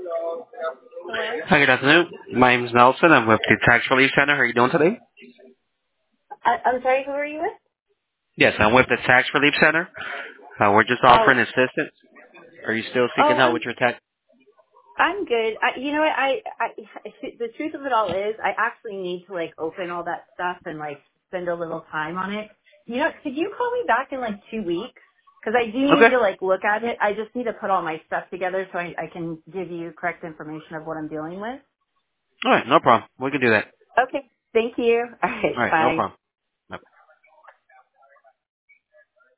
Hello? Hi, good afternoon. My name is Nelson. I'm with the Tax Relief Center. How are you doing today? I'm sorry, who are you with? Yes, I'm with the Tax Relief Center. We're just Oh, offering assistance. Are you still seeking oh, help with your tax? I'm good. You know what? The truth of it all is, I actually need to like open all that stuff and like spend a little time on it. You know, could you call me back in like 2 weeks? Because I do need Okay. to like look at it. I just need to put all my stuff together so I can give you correct information of what I'm dealing with. All right, no problem. We can do that. Okay. Thank you. All All right. right, no Bye. problem.